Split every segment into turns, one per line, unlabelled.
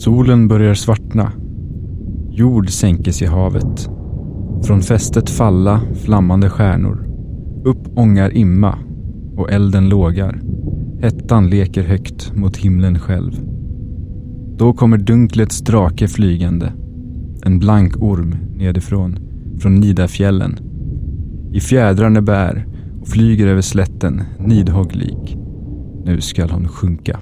Solen börjar svartna. Jord sänkes i havet. Från fästet falla flammande stjärnor. Upp ångar imma och elden lågar. Hettan leker högt mot himlen själv. Då kommer dunklets drake flygande. En blank orm nedifrån, från Nidafjällen. I fjädrarna bär och flyger över slätten, nidhogglik. Nu skall hon sjunka.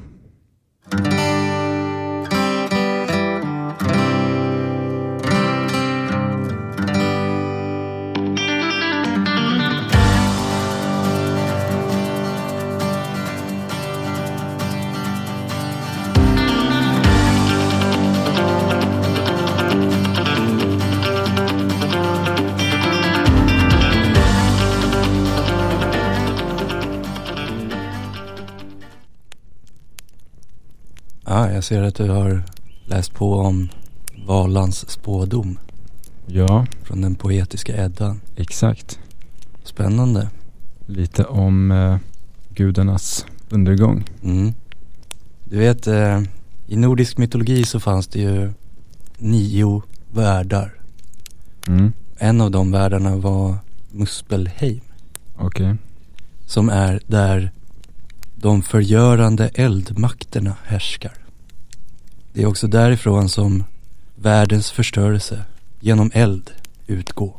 Ja, jag ser att du har läst på om Valans spådom.
Ja.
Från den poetiska Eddan.
Exakt.
Spännande.
Lite om gudarnas undergång.
Mm. Du vet, i nordisk mytologi så fanns det ju 9 världar.
Mm.
En av de världarna var Muspelheim.
Okej.
Som är där de förgörande eldmakterna härskar. Det är också därifrån som världens förstörelse genom eld utgår.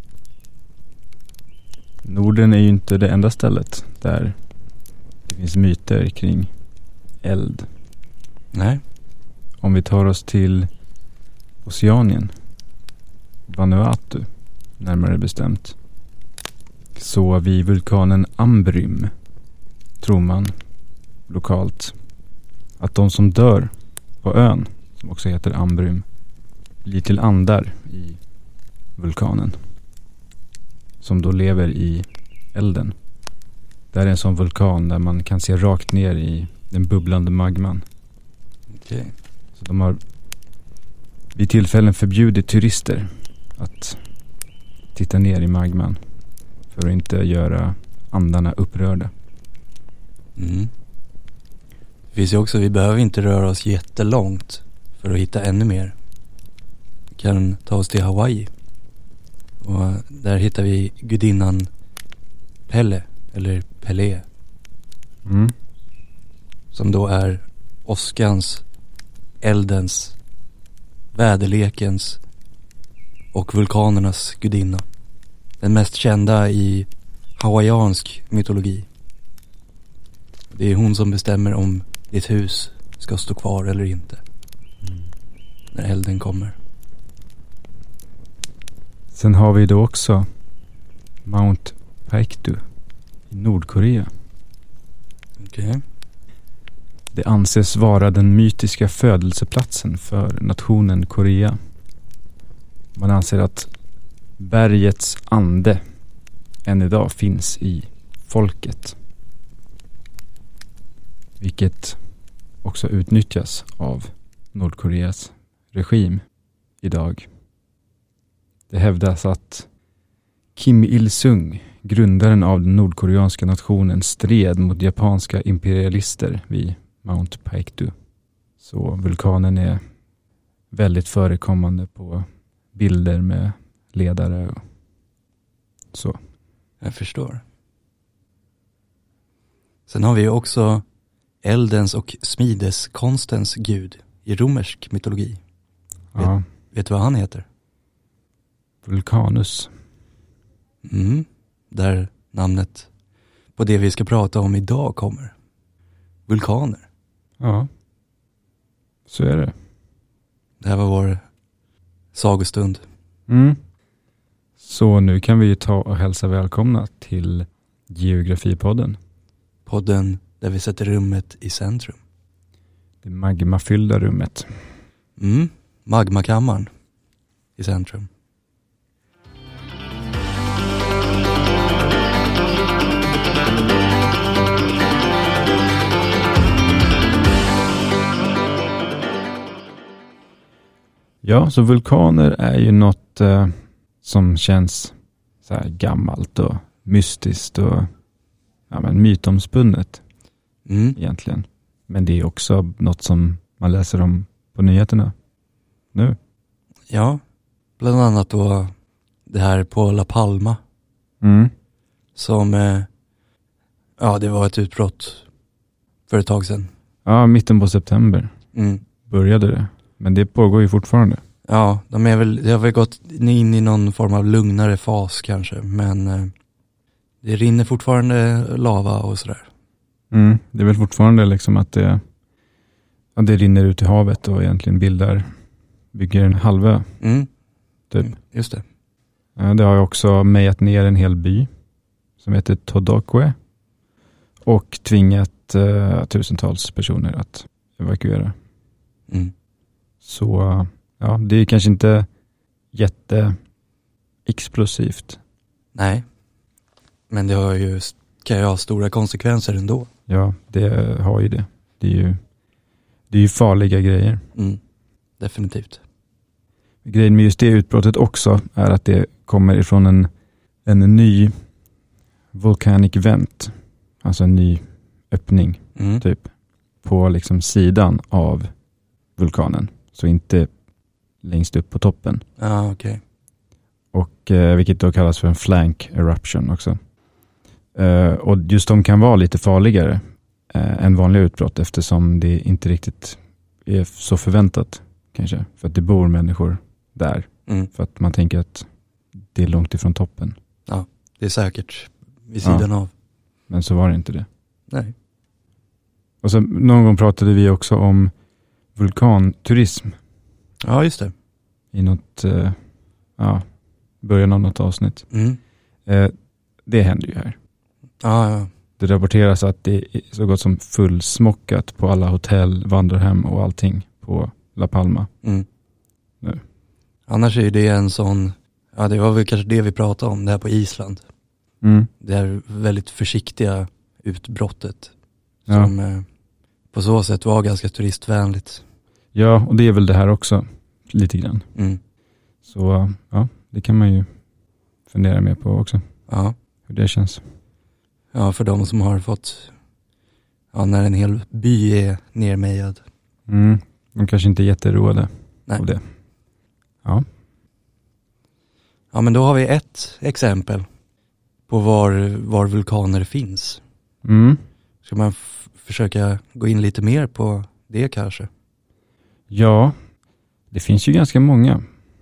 Norden är ju inte det enda stället där det finns myter kring eld.
Nej.
Om vi tar oss till Oceanien, Vanuatu närmare bestämt, så vid vulkanen Ambrym tror man lokalt att de som dör på ön, som också heter Ambrym, blir till andar i vulkanen som då lever i elden. Det är en sån vulkan där man kan se rakt ner i den bubblande magman.
Okej.
Så de har vid tillfällen förbjudit turister att titta ner i magman för att inte göra andarna upprörda.
Mm. Det finns ju också, vi behöver inte röra oss jättelångt för att hitta ännu mer. Vi kan ta oss till Hawaii. Och där hittar vi gudinnan Pele, eller Pelé.
Mm.
Som då är åskans, eldens, väderlekens och vulkanernas gudinna. Den mest kända i hawaiiansk mytologi. Det är hon som bestämmer om ditt hus ska stå kvar eller inte. När elden kommer.
Sen har vi då också Mount Paektu i Nordkorea.
Okej.
Det anses vara den mytiska födelseplatsen för nationen Korea. Man anser att bergets ande än idag finns i folket. Vilket också utnyttjas av Nordkoreas regim idag. Det hävdas att Kim Il-sung, grundaren av den nordkoreanska nationen, stred mot japanska imperialister vid Mount Paektu. Så vulkanen är väldigt förekommande på bilder med ledare och så.
Jag förstår. Sen har vi ju också eldens och smideskonstens gud i romersk mytologi.
Ja.
Vet du vad han heter?
Vulcanus.
Mm. Där namnet på det vi ska prata om idag kommer. Vulkaner.
Ja. Så är det.
Det här var vår sagostund.
Mm. Så nu kan vi ju ta och hälsa välkomna till Geografipodden.
Podden där vi sätter rummet i centrum.
Det magmafyllda rummet.
Mm. Magmakammaren i centrum.
Ja, så vulkaner är ju något som känns så här gammalt och mystiskt och mytomspunnet egentligen. Men det är också något som man läser om på nyheterna nu.
Ja, bland annat då det här på La Palma. Som, det var ett utbrott för ett tag sedan.
Ja, mitten på september började det. Men det pågår ju fortfarande.
Ja, det har väl gått in i någon form av lugnare fas kanske. Men det rinner fortfarande lava och sådär.
Det är väl fortfarande liksom att det rinner ut i havet och egentligen bygger en halvö. Typ.
Just det.
Ja, det har ju också mejat ner en hel by som heter Todokwe och tvingat tusentals personer att evakuera. Så ja, det är kanske inte jätteexplosivt.
Nej, men det kan ju ha stora konsekvenser ändå.
Ja, det har ju det. Det är ju farliga grejer.
Definitivt.
Grejen med just det utbrottet också är att det kommer ifrån en ny volcanic vent. Alltså en ny öppning typ på liksom sidan av vulkanen. Så inte längst upp på toppen.
Ja, okej.
Och vilket då kallas för en flank eruption också. Och just de kan vara lite farligare än vanliga utbrott eftersom det inte riktigt är så förväntat kanske. För att det bor människor där. För att man tänker att det är långt ifrån toppen.
Ja, det är säkert vid sidan av.
Men så var det inte det.
Nej.
Och så någon gång pratade vi också om vulkanturism.
Ja, just det.
I något, början av något avsnitt. Det händer ju här.
Ja.
Det rapporteras att det är så gott som fullsmockat på alla hotell, vandrarhem och allting på La Palma. Nu.
Annars är det en sån, det var väl kanske det vi pratade om, det här på Island. Det här väldigt försiktiga utbrottet som på så sätt var ganska turistvänligt.
Ja, och det är väl det här också lite grann. Så det kan man ju fundera mer på också.
Ja.
Hur det känns.
Ja, för de som har fått, när en hel by är nermejad.
De kanske inte är jätteroade av det. Ja.
Ja, men då har vi ett exempel på var vulkaner finns. Ska man försöka gå in lite mer på det kanske? Ja.
Det finns ju ganska många.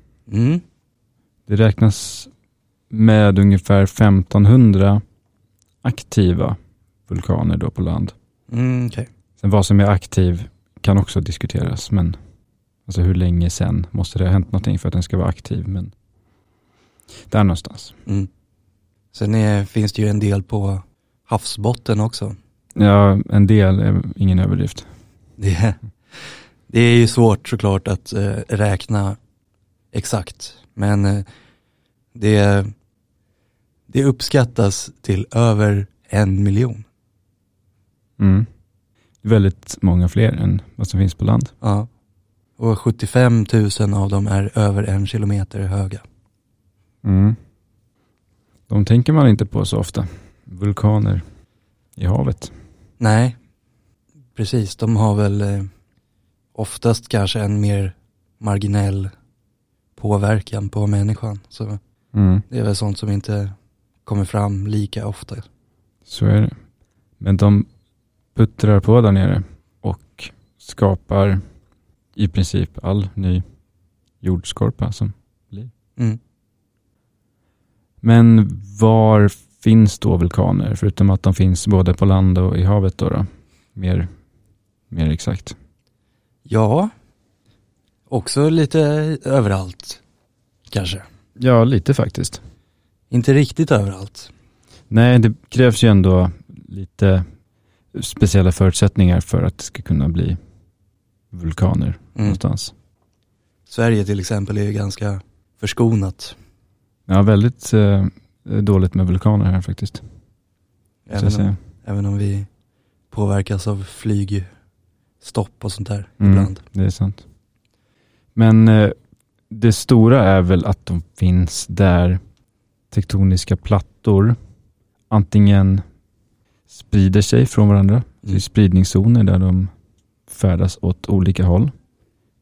Det räknas med ungefär 1500 aktiva vulkaner då på land.
Okay.
Sen vad som är aktiv kan också diskuteras, men alltså hur länge sen måste det ha hänt någonting för att den ska vara aktiv, men där någonstans.
Sen finns det ju en del på havsbotten också.
Ja, en del är ingen överdrift.
Det är ju svårt såklart att räkna exakt, men det uppskattas till över 1 miljon.
Väldigt många fler än vad som finns på land.
Ja, och 75 000 av dem är över 1 kilometer höga.
De tänker man inte på så ofta. Vulkaner i havet.
Nej, precis. De har väl oftast kanske en mer marginell påverkan på människan. Så det är väl sånt som inte kommer fram lika ofta.
Så är det. Men de puttrar på där nere och skapar i princip all ny jordskorpa som blir. Men var finns då vulkaner förutom att de finns både på land och i havet då? Mer exakt.
Ja, också lite överallt kanske.
Ja, lite faktiskt.
Inte riktigt överallt.
Nej, det krävs ju ändå lite speciella förutsättningar för att det ska kunna bli vulkaner någonstans. Sverige
till exempel är ju ganska förskonat.
Ja, väldigt dåligt med vulkaner här faktiskt.
Även om vi påverkas av flygstopp och sånt där ibland.
Det är sant. Men det stora är väl att de finns där tektoniska plattor antingen sprider sig från varandra. Det är spridningszoner där de färdas åt olika håll.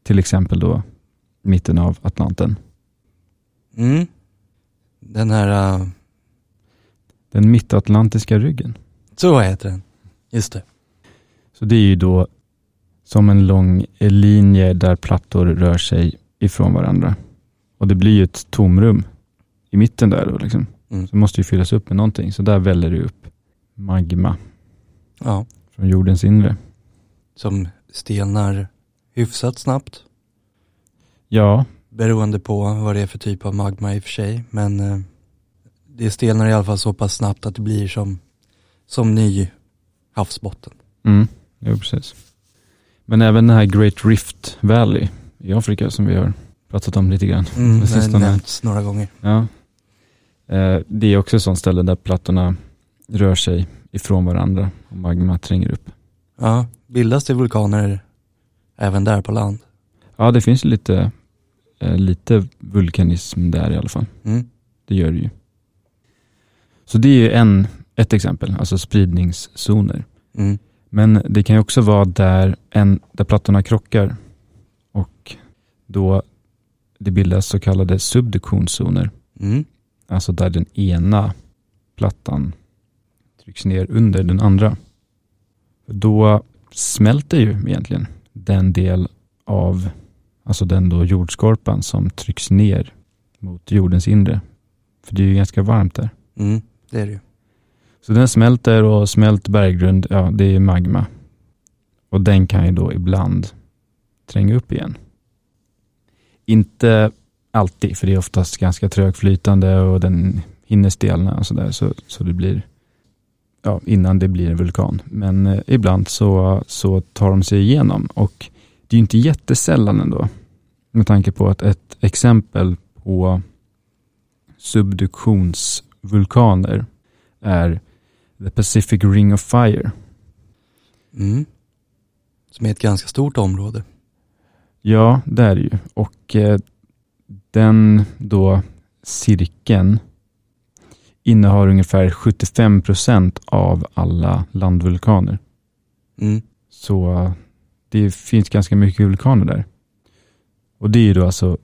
till exempel då mitten av Atlanten.
Mm. Den här...
Den mittatlantiska ryggen.
Så heter den. Just det.
Så det är ju då som en lång linje där plattor rör sig ifrån varandra. Och det blir ju ett tomrum i mitten där då liksom. Så det måste ju fyllas upp med någonting. Så där väller det upp magma från jordens inre. Som
stelnar hyfsat snabbt.
Ja.
Beroende på vad det är för typ av magma i och för sig. Men det stelnar i alla fall så pass snabbt att det blir som ny havsbotten.
Jo, precis. Men även den här Great Rift Valley i Afrika som vi har pratat om lite grann.
Det har nämnts några gånger.
Ja. Det är också ett sånt ställe där plattorna rör sig ifrån varandra och magma tränger upp.
Ja, bildas det vulkaner även där på land?
Ja, det finns lite vulkanism där i alla fall. Det gör det ju. Så det är ju ett exempel, alltså spridningszoner. Men det kan ju också vara där plattorna krockar och då det bildas så kallade subduktionszoner. Alltså där den ena plattan trycks ner under den andra. Då smälter ju egentligen den del av, alltså den då jordskorpan som trycks ner mot jordens inre. För det är ju ganska varmt där.
Det är det ju.
Så den smälter och smält berggrund, ja det är magma. Och den kan ju då ibland tränga upp igen. Inte alltid, för det är oftast ganska trögflytande och den hinner stelna och sådär. Så det blir, innan det blir en vulkan. Men ibland så tar de sig igenom. Och det är ju inte jättesällan ändå. Med tanke på att ett exempel på subduktionsvulkaner är The Pacific Ring of Fire.
Som är ett ganska stort område.
Ja, det är det ju. Och den då cirkeln innehar ungefär 75% av alla landvulkaner. Så det finns ganska mycket vulkaner där. Och det är ju då alltså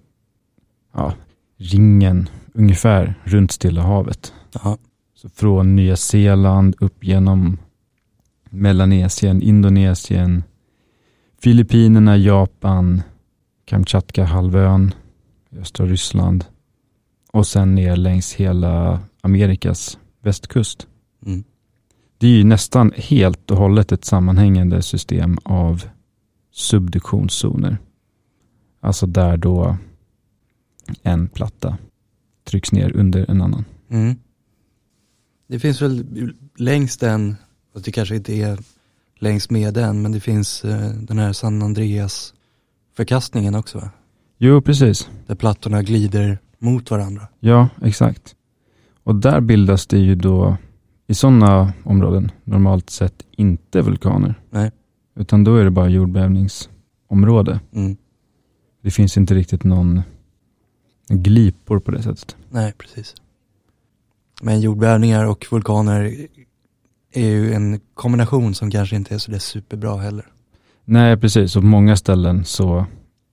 ringen ungefär runt Stilla havet. Så från Nya Zeeland upp genom Melanesien, Indonesien, Filippinerna, Japan, Kamchatka-halvön, östra Ryssland och sen ner längs hela Amerikas västkust. Det är ju nästan helt och hållet ett sammanhängande system av subduktionszoner. Alltså där då en platta trycks ner under en annan.
Det finns väl längs den, och det kanske inte är längs med den, men det finns den här San Andreas förkastningen också, va?
Jo, precis.
Där plattorna glider mot varandra.
Ja, exakt. Och där bildas det ju då i sådana områden normalt sett inte vulkaner.
Nej.
Utan då är det bara jordbävningsområde. Det finns inte riktigt någon glipor på det sättet.
Nej, precis. Men jordbävningar och vulkaner är ju en kombination som kanske inte är så där superbra heller.
Nej, precis. Och på många ställen så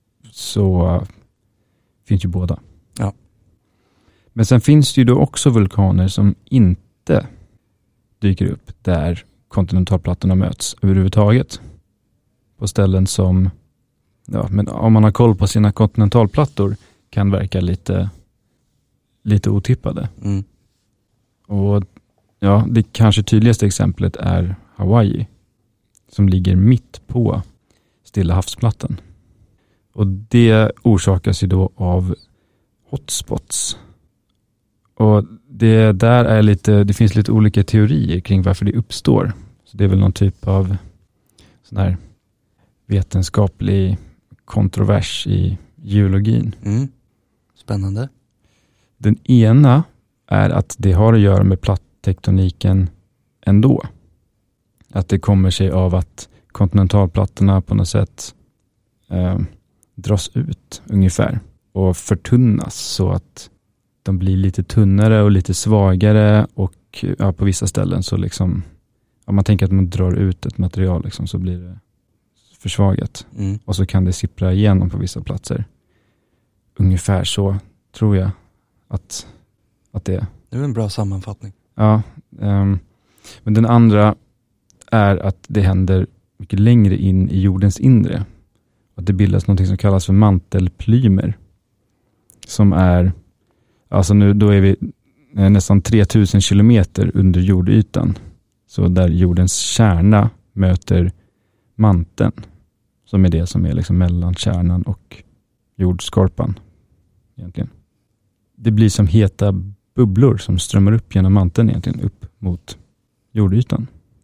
finns ju båda.
Ja.
Men sen finns det ju då också vulkaner som inte dyker upp där kontinentalplattorna möts överhuvudtaget. På ställen som, men om man har koll på sina kontinentalplattor kan verka lite otippade. Och det kanske tydligaste exemplet är Hawaii som ligger mitt på Stilla havsplattan. Och det orsakas ju då av hotspots. Och det finns lite olika teorier kring varför det uppstår. Så det är väl någon typ av sån här vetenskaplig kontrovers i geologin.
Spännande.
Den ena är att det har att göra med plattektoniken ändå. Att det kommer sig av att kontinentalplattorna på något sätt dras ut ungefär och förtunnas så att de blir lite tunnare och lite svagare och på vissa ställen så liksom, om man tänker att man drar ut ett material liksom, så försvagat.
Mm.
Och så kan det sippra igenom på vissa platser. Ungefär så tror jag att det är.
Det är en bra sammanfattning.
Ja, men den andra är att det händer mycket längre in i jordens inre. Att det bildas något som kallas för mantelplymer. Som är, alltså nu då är vi nästan 3000 kilometer under jordytan. Så där jordens kärna möter manteln. Som är det som är liksom mellan kärnan och jordskorpan egentligen. Det blir som heta bubblor som strömmar upp genom manteln egentligen upp mot jordytan.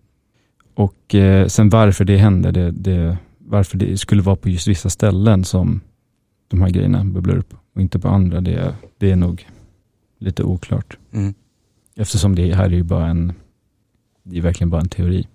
Och sen varför det händer, varför det skulle vara på just vissa ställen som de här grejerna bubblar upp och inte på andra, det är nog lite oklart.
Mm.
Eftersom det här är ju det är verkligen bara en teori.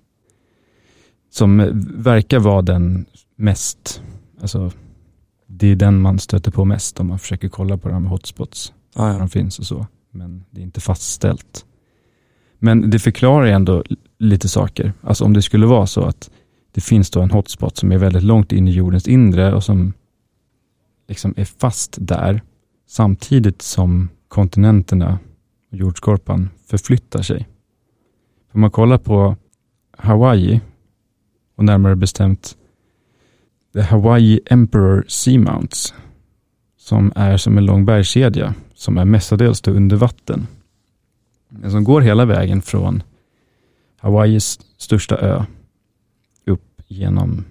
Som verkar vara den mest, alltså det är den man stöter på mest om man försöker kolla på de här hotspots.
Ja.
De finns och så. Men det är inte fastställt. Men det förklarar ändå lite saker. Alltså om det skulle vara så att det finns då en hotspot som är väldigt långt in i jordens inre och som liksom är fast där samtidigt som kontinenterna och jordskorpan förflyttar sig. Om man kollar på Hawaii och närmare bestämt The Hawaii Emperor Seamounts som är som en lång bergskedja som är mestadels under vatten. Den som går hela vägen från Hawaiis största ö upp genom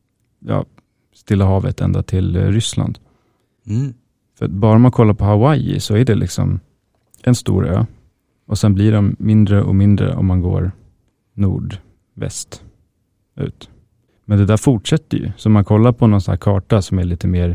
Stilla havet ända till Ryssland.
Mm.
För bara man kollar på Hawaii så är det liksom en stor ö och sen blir de mindre och mindre om man går nordväst ut. Men det där fortsätter ju. Så man kollar på någon sån här karta som är lite mer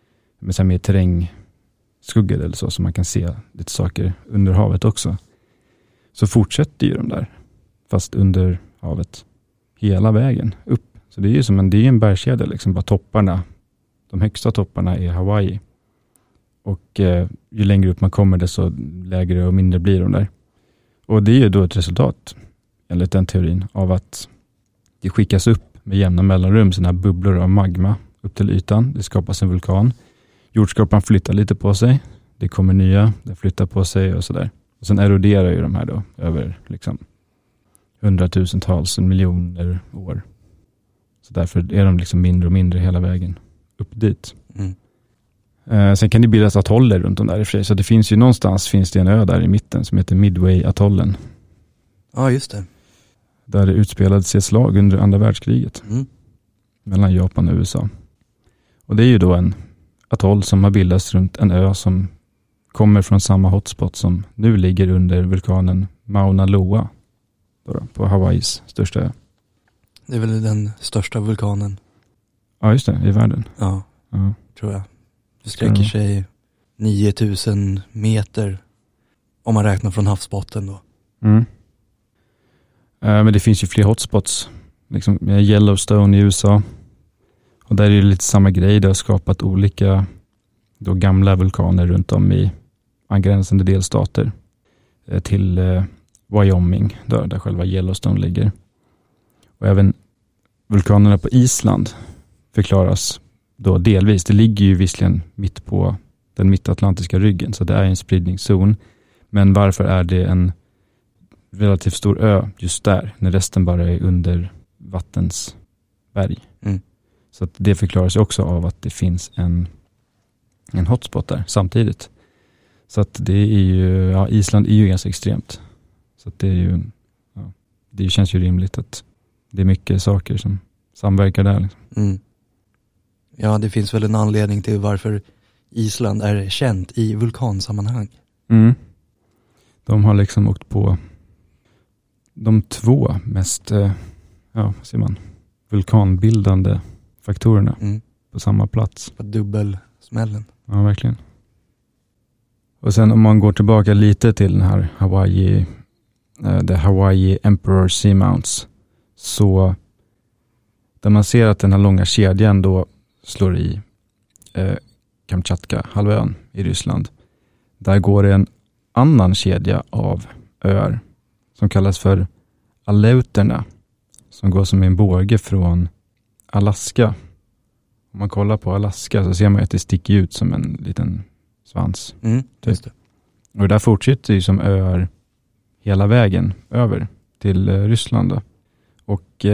terrängskuggad eller så man kan se lite saker under havet också. Så fortsätter ju de där fast under havet hela vägen upp. Så det är ju som det är en bergskedja liksom, bara topparna. De högsta topparna är Hawaii. Och ju längre upp man kommer desto lägre och mindre blir de där. Och det är ju då ett resultat enligt den teorin av att det skickas upp med jämna mellanrum sådana här bubblor av magma upp till ytan. Det skapas en vulkan. Jordskorpan flyttar lite på sig. Det kommer nya, det flyttar på sig och sådär. Och sen eroderar ju de här då över liksom 100,000-tals miljoner år. Så därför är de liksom mindre och mindre hela vägen upp dit.
Mm.
Sen kan det bildas atoller runt om där i och för sig. Så det finns ju någonstans en ö där i mitten som heter Midway-atollen.
Ja, just det.
Där det utspelades ett slag under andra världskriget.
Mm.
Mellan Japan och USA. Och det är ju då en atoll som har bildats runt en ö som kommer från samma hotspot som nu ligger under vulkanen Mauna Loa. Då, på Hawaiis största ö.
Det är väl den största vulkanen.
Ja, just det. I världen.
Ja,
Ja.
tror jag. Det sträcker sig 9000 meter om man räknar från havsbotten då.
Mm. Men det finns ju fler hotspots. Liksom Yellowstone i USA. Och där är det lite samma grej. Det har skapat olika då gamla vulkaner runt om i angränsande delstater. Till Wyoming där själva Yellowstone ligger. Och även vulkanerna på Island förklaras då delvis. Det ligger ju visserligen mitt på den mittatlantiska ryggen så det är en spridningszon. Men varför är det en relativt stor ö just där när resten bara är under vattens berg?
Mm.
Så att det förklaras också av att det finns en hotspot där samtidigt. Så att det är ju, Island är ju ganska extremt. Så att det är ju, det känns ju rimligt att det är mycket saker som samverkar där. Liksom.
Mm. Ja, det finns väl en anledning till varför Island är känt i vulkansammanhang.
Mm. De har liksom åkt på de 2 mest vulkanbildande faktorerna på samma plats.
På dubbelsmällen.
Ja, verkligen. Och sen om man går tillbaka lite till den här The Hawaii Emperor Seamounts, så där man ser att den här långa kedjan då slår i Kamchatka-halvön i Ryssland. Där går det en annan kedja av öar som kallas för Aleuterna, som går som en båge från Alaska. Om man kollar på Alaska så ser man att det sticker ut som en liten svans.
Just det.
Och där fortsätter ju som öar hela vägen över till Ryssland då. Och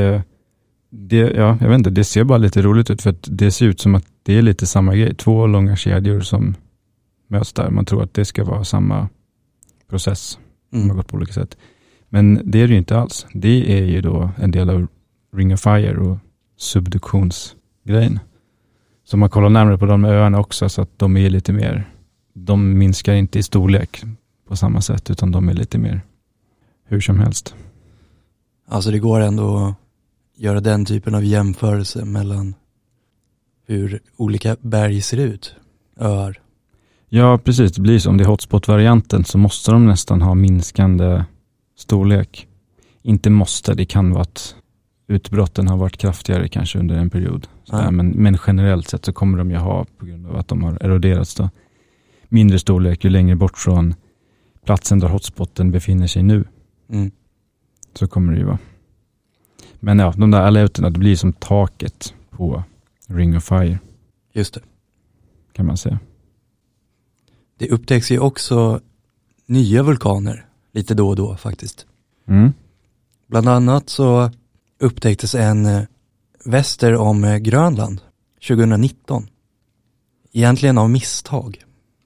jag vet inte, det ser bara lite roligt ut för att det ser ut som att det är lite samma grej. 2 långa kedjor som möts där. Man tror att det ska vara samma process som har gått på olika sätt. Men det är det ju inte alls. Det är ju då en del av Ring of Fire och subduktionsgrejen. Så man kollar närmare på de öarna också så att de är lite mer, de minskar inte i storlek på samma sätt utan de är lite mer hur som helst.
Alltså det går ändå att göra den typen av jämförelse mellan hur olika berg ser ut, öar.
Ja, precis. Det blir som det är hotspot-varianten så måste de nästan ha minskande storlek. Inte måste, det kan vara att utbrotten har varit kraftigare kanske under en period. Men generellt sett så kommer de ju ha, på grund av att de har eroderats då, mindre storlek ju längre bort från platsen där hotspoten befinner sig nu. Så kommer det ju vara. Men ja, de där alerterna, det blir som taket på Ring of Fire.
Just det.
Kan man säga.
Det upptäcks ju också nya vulkaner lite då och då faktiskt. Bland annat så upptäcktes en väster om Grönland 2019. Egentligen av misstag.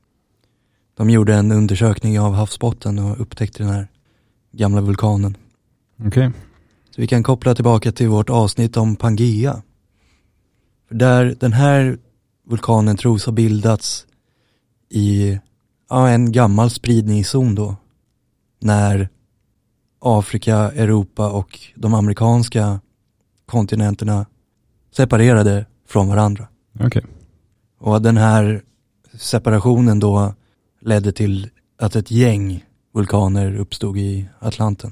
De gjorde en undersökning av havsbotten och upptäckte den här gamla vulkanen.
Okej.
Så vi kan koppla tillbaka till vårt avsnitt om Pangea. För där den här vulkanen tros ha bildats i en gammal spridningszon då. När Afrika, Europa och de amerikanska kontinenterna separerade från varandra.
Okej.
Och den här separationen då ledde till att ett gäng vulkaner uppstod i Atlanten.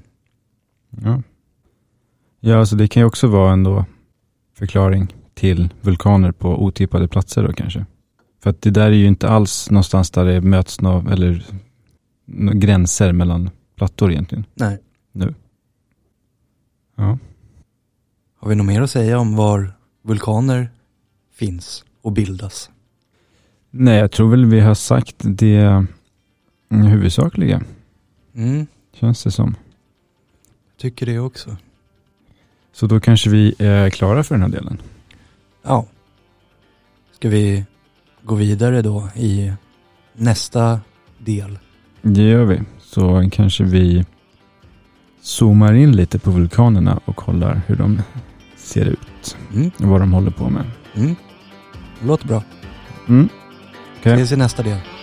Ja, alltså det kan ju också vara ändå förklaring till vulkaner på otippade platser då kanske. För att det där är ju inte alls någonstans där det möts eller gränser mellan plattor egentligen.
Nej.
Nu. Ja.
Har vi något mer att säga om var vulkaner finns och bildas?
Nej, jag tror väl vi har sagt det huvudsakliga. Känns det som.
Jag tycker det också.
Så då kanske vi är klara för den här delen.
Ja. Ska vi gå vidare då i nästa del?
Det gör vi. Så kanske vi zoomar in lite på vulkanerna och kollar hur de ser ut. Och vad de håller på med.
Det låter bra.
Okay.
Ses i nästa del.